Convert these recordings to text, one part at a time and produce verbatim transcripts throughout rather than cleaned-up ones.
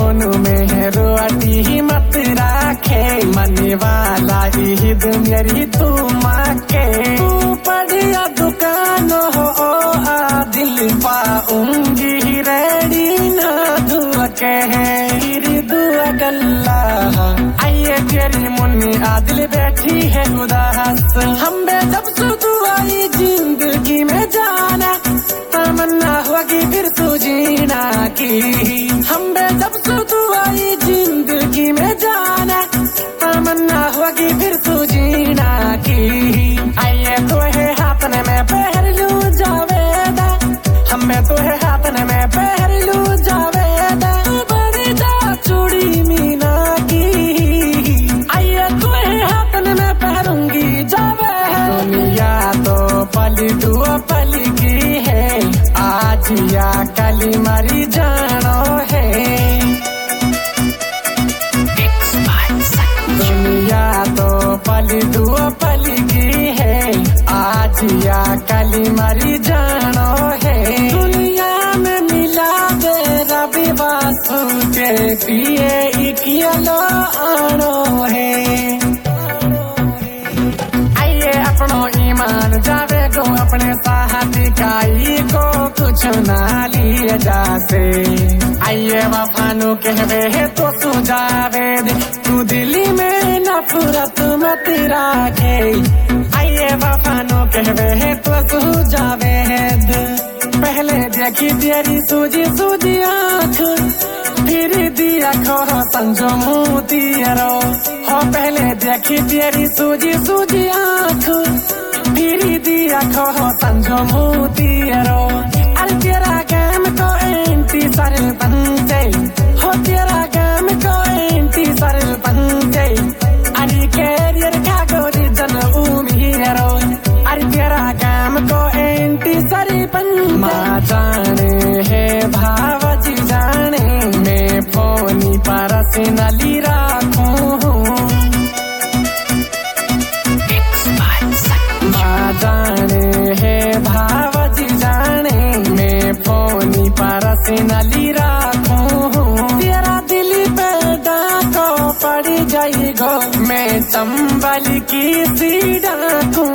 Phone में रोटी मत राखे, मने वाला ईद मेरी तू माँ के। तू बढ़िया दुकान हो आ दिल पाऊंगी रेडी ना धुआ के दुआ गल्ला। आइए तेरी मुन्नी आदिल बैठी है उदास, हम बे जब सुधु आई जिंदगी में जाना, तमन्ना होगी फिर तू जीना की। हम बे जब सुधु आई जिंदगी में जाना, तमन्ना होगी फिर तू जीना की। आइए तो है हाथन में पहर लू जावेदा, हमें तो है हाथन में पहर लू जावेदा, बड़ी जा चूड़ी मीना की। आइए तो है हाथन में पहरूंगी जावे। दुनिया तो पली दुआ पली की है, आज या कली मरी जानो है। दुनिया तो पली दुआ पली की है, आज या कली मरी जानो है। दुनिया में मिला दे रवि वासु के पिए इकियलो आनो है। आइए अपनो ईमान जावे को अपने साहती काई को कुछ ना लिए जासे। आइए वफानु कहवे है तो सुझावे दे, तू दिल्ली में नफरत मत राखे। आइए वफानु कहवे है तो सुझावे दे, पहले देखी तेरी सूजी सूजी आँख, फिर दिया खो संजो मोतियरो हो। पहले देखी तेरी सूजी सूजी आँख, फिर दिया खो संजो मोतियरो। अरे तेरा काम को एंटी सरल पंचे हो, तेरा काम को एंटी सरल पंचे। अरे कैरियर का गोरी जन उमीरो, अरे तेरा काम को एंटी सरल पंचे। माँ जाने है भावजी जाने, मैं फोनी पर्सनली राखूं। माँ जाने है भावजी जाने, मैं फोनी पर्सनली राखूं। तेरा दिल पे डाको पड़ जाएगो, मैं चंबल की सी डाकूं।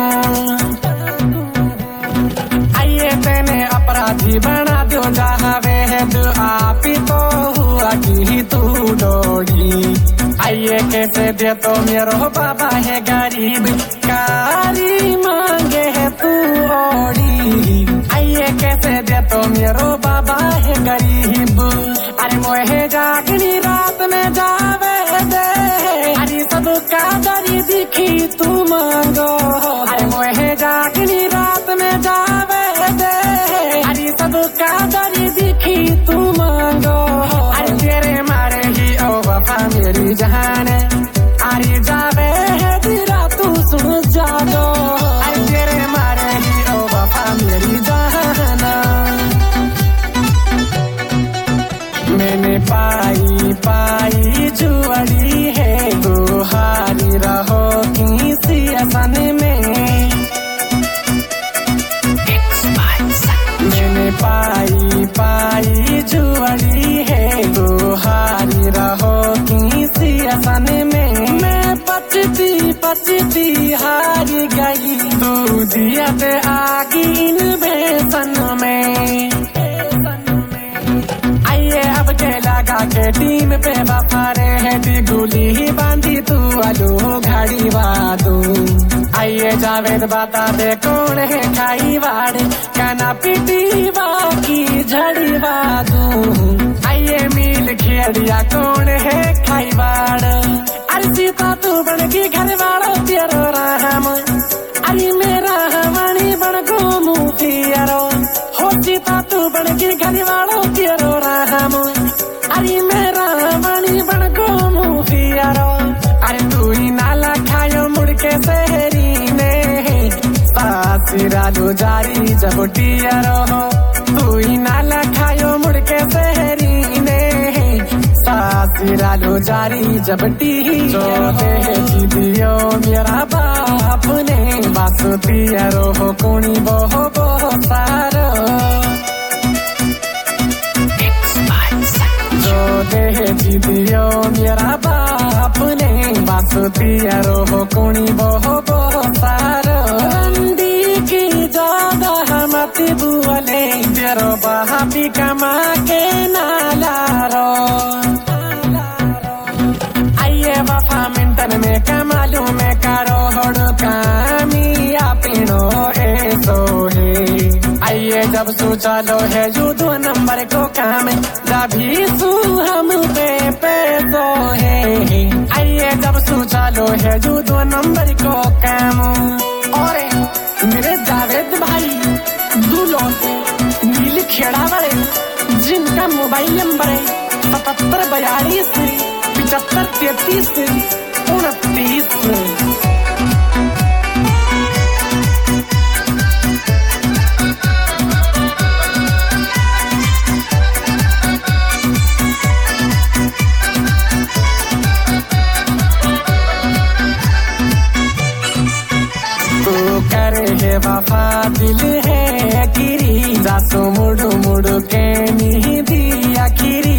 आइए तेने अपराधी बना दो जावे है, दो आप ही तो हुआ की तू डोरी। आइए कैसे दे तो मेरो बाबा है गरीब, कारी मांगे है तू ओड़ी। आइए कैसे दे तो मेरो बाबा है गरीब, अरे मोहे जागनी रात में जावे दे। अरे सब का दरी दिखी तू मांगो, अरे मोहे जागनी रात में जावे दे। अरे सब का दरी दिखी तू मांगो, अरे तेरे मारे ही ओ वफा मेरी जहान। अरे जावे है तेरा तू सुन जागो, अरे तेरे मारे ही ओ वफा मेरी जहान। मैंने पाई पाई जुअड़ी है, तू हारी रहो किसी असन में। मैंने पाई पाई जुअड़ी है, तू हारी रहो किसी असन में। मैं पचती पचती हारी गई, तू दिया ते आगी इन बेसन में। आइए अब के लगा के टीम पे बफारे है, दी गुली बांधी तू आलू घड़ी वादू। आइए जावेद बता दे कौन है खाई वाड़े, काना पिटी बाकी झड़ी वादू। आइए मील खेड़िया कौन है खाई वाड़, अरे सीता तू बन की घर वाड़ो तेरो राम। अरे मेरा हवानी बन को मुखियारो हो, सीता तू बन की घर वाड़ो तेरो राम। अरे मेरा हवानी बन को मुखियारो, अरे तू ही नाला खायो मुड़ के शहरी में, सासिरा लो जारी जब टियरो। तू ही नाला खायो मुड़ के शहरी में, सासिरा लो जारी जब टियरो। की दियो मेरा बाप ने, बासुतियरो हो कोणी बोहो बोहो सारो। दे जी दियो मेरा बाप ने बासुतिया रो कुणी बोहो बोहो सारो रंडी की ज्यादा हमती बुअले तेरो बापी कमा के नाला रो आइए वफा मिंटन में कमालू में करो होड़ कामी आपनो ऐसो है आइए जब सू चलो है यू दो नंबर को काम जभी सू हम पे पैसो है आइए जब सू चलो है यू दो नंबर को काम और मेरे जावेद भाई दूल्हों से नील खेड़ा वाले जिनका मोबाइल नंबर है सतहत्तर बयालीस पिछहत्तर तैतीस उनतीस है वफा दिल है किरी जासो मुड़ मुड़ के नहीं दिया किरी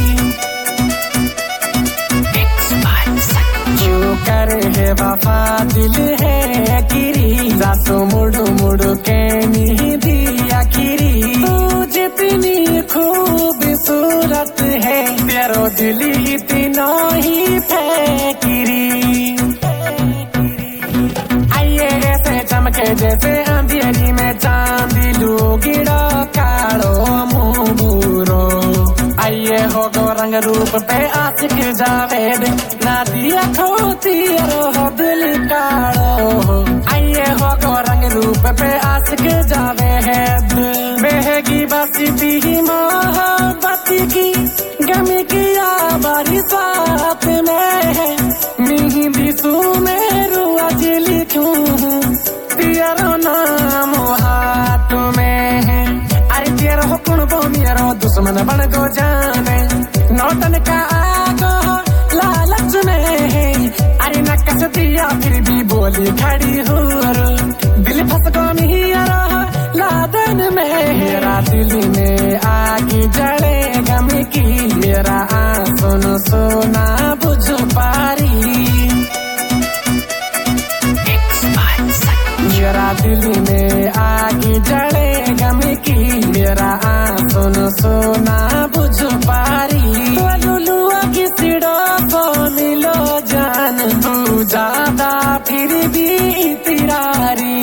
जो कर है वफा दिल है किरी जासो मुड़ मुड़ के नहीं दिया किरी तू जितनी खूबसूरत है तेरो दिल इतना ही फैकिरी चमके जैसे अंधेरी में चांदी लूगिड़ो काड़ो मुबूरो आइए हो गो रंग रूप पे आशिक जावेद ना दिया खोती रो दिल काड़ो आइए हो गो रंग रूप पे आशिक जावेद बहेगी बसी ही मोहब्बत की गम की आबारी साथ में मेहंदी सू मेरू आज लिखूं तेरो नाम हाथ में है अरे तेरो हुक्म वो मेरो दुश्मन बन गो जाने नौटन का आगो लालच में है अरे न कस दिया फिर भी बोली खड़ी हूँ दिल फंस गो मेरा लादन में मेरा दिल में आग जले गम की मेरा आंसू सोना बुझ पारी मेरा दिल में आग जले गम की मेरा आंसू सोना बुझ पारी लुलुआ की सिड़ो को मिलो जान तू ज्यादा फिर भी तिरारी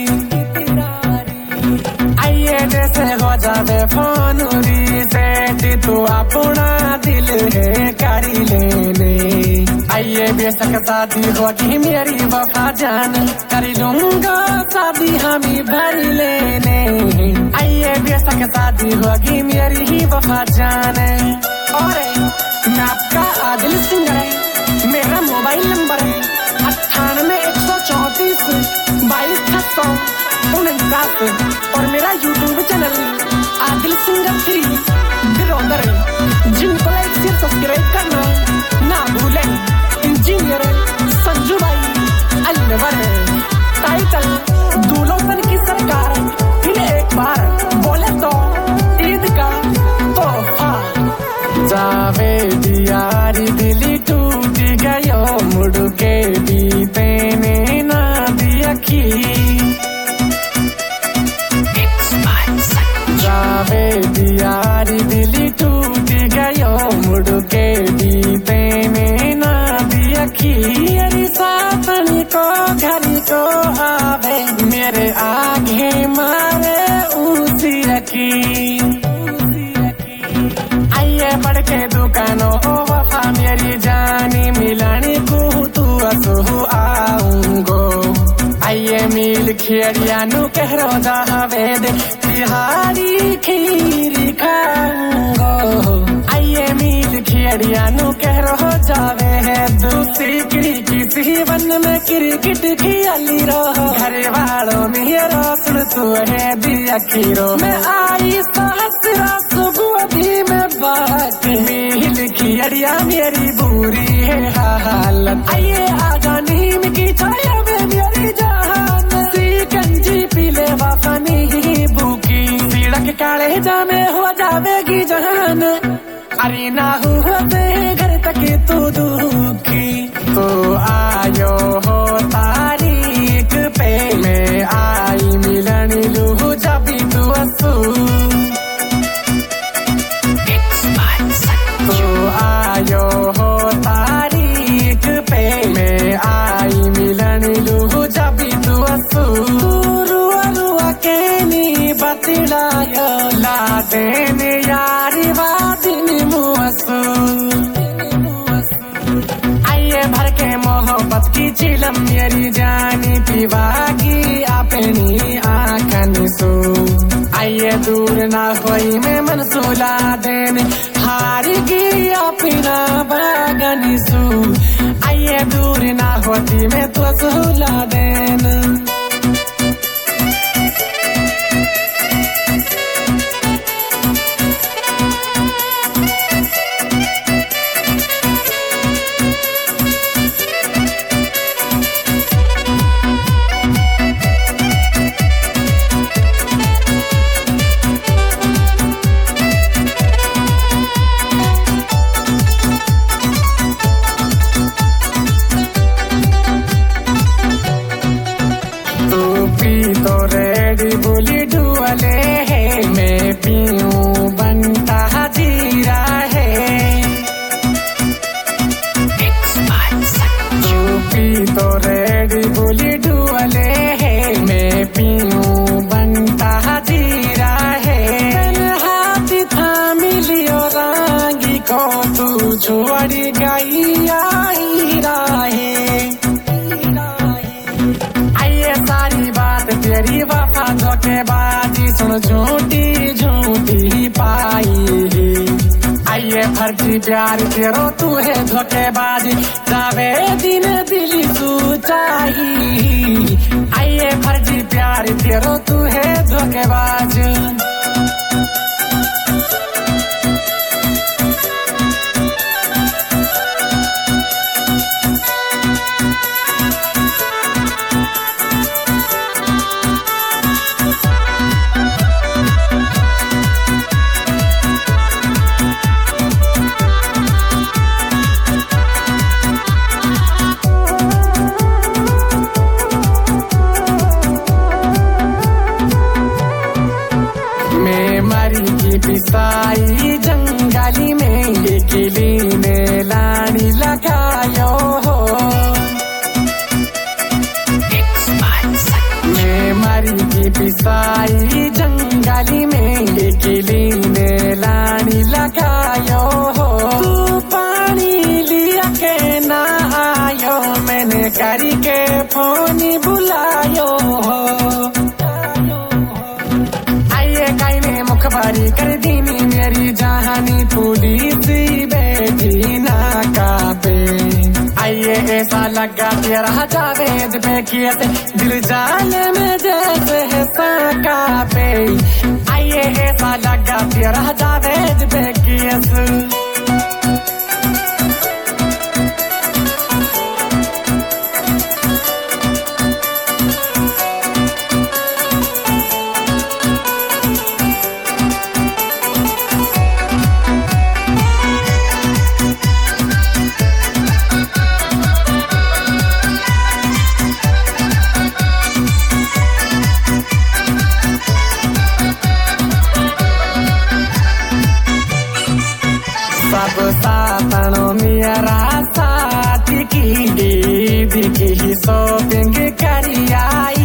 आइए जैसे हो जावे फोन रीसेट तू अपना दिल है करी लेने आइए बेशक शादी होगी मेरी वफा जान कर लूंगा शादी हमी भर लेने आइए बेशक शादी होगी मेरी ही वफा जान और मैं आपका आदिल सिंह है मेरा मोबाइल नंबर है अट्ठानवे एक सौ चौतीस बाईस छह सौ उनचास और मेरा YouTube channel Adil Singh three brother जिनको लाइक शेयर सब्सक्राइब करना ना भूलें इंजीनियर संजू भाई अलवर टाइटल दूल्हों की सरकार फिर एक बार बोले तो ईद का तोहफा जावे दियारी दिली टूट गयो मुड़ के भी तेने ना दिया की जावे दियारी दिली टूट गयो मुड़ के भी तेने ना दिया की मेरी साथनी को घर को आवे मेरे आगे मारे उसी रखी आइए बढ़ के दुकानों वफा मेरी जानी मिलानी को तू असो आऊंगो आइए मिल खेड़िया नु कहरो जावेद तिहारी खीर खाऊंगो आइए मिल खेड़िया नु कहरो जावेद सिकड़ी की सीवन में क्रिकेट खेली रहो घर वालों मेरा सुन तू है दिया खीरो मैं आई सहसरा सुबह भी में बात मिल खिड़िया मेरी बुरी है हालत आइए आजा नीम की छाया में मेरी जान सिकंजी पीले वफा नहीं भूखी सड़क काले जामे हो जावेगी जहान अरे ना हुआ ते घर तक तू दुखी तो आयो हो तारीख पे मैं आई मिलन लू जबी तू असू तो आयो हो तारीख पे मैं आई मिलन लू जबी तू असू रुआ रुआ के नी बतलायो ला देने यारी वादिन मुअसू आइए भर के मोहब्बत की चिलम मेरी जानी पिवागी अपनी आंखन सू आइए दूर ना होई में मनसूला देने हारी की अपना बागन सू आइए दूर ना होती में तो सूला देने तो रेडी बोली डुअले है मैं पीऊं बनता जीरा है पी तो रेडी बोली डुअले है मैं पीऊं बनता जीरा है हाथी था मिलियो रांगी को तू छोड़ी गई हीरा है तेरी वफा धोखेबाजी सुन झूठी झूठी पाई आइए फर्जी प्यार तेरो तू है धोखेबाजी जावे दिन दिली सूचाही आइए फर्जी प्यार तेरो तू है धोखेबाज पिसाई जंगली में ये किली ने लानी लगायो हो मैं मरी की पिसाई जंगली में ये किली ने लानी लगायो हो तू पानी लिया के ना आयो मैंने करी के फोनी बुलायो हो मुखबारी कर दीनी मेरी जहानी पुलिस बैठी ना काबे आइए ऐसा लगा तेरा जावेद पे किए दिल जाले में जैसे है साका पे आइए ऐसा लगा तेरा जावेद पे किए सब सातनो मेरा साथी की दीदी की शॉपिंग करी आई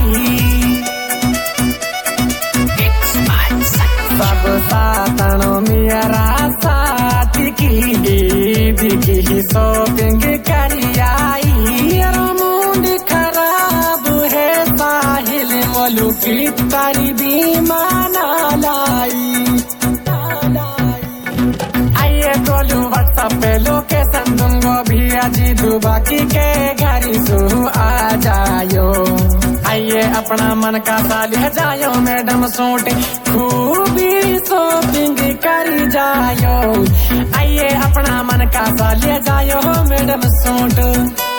सब सातनो मेरा साथी की दीदी की शॉपिंग करी आई मेरा मूड खराब है साहिल मोलू की तारी बीमाना लाई बोलू व्हाट्सएप पे लोकेशन दूंगो भी अजी बाकी के घर सू आ जायो आइए अपना मन का साली जायो मैडम सूट खूबी शॉपिंग करी जायो आइए अपना मन का साली जायो मैडम सूट